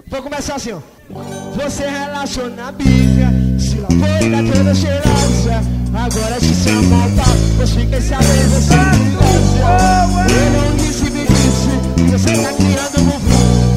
Vou começar assim, ó. Você relaciona a bica, se lavou e dá toda cheirosa. Agora te chama ao pau, pois fiquei sabendo, você me gosta. Eu não disse, me disse, que você tá criando um bumbum.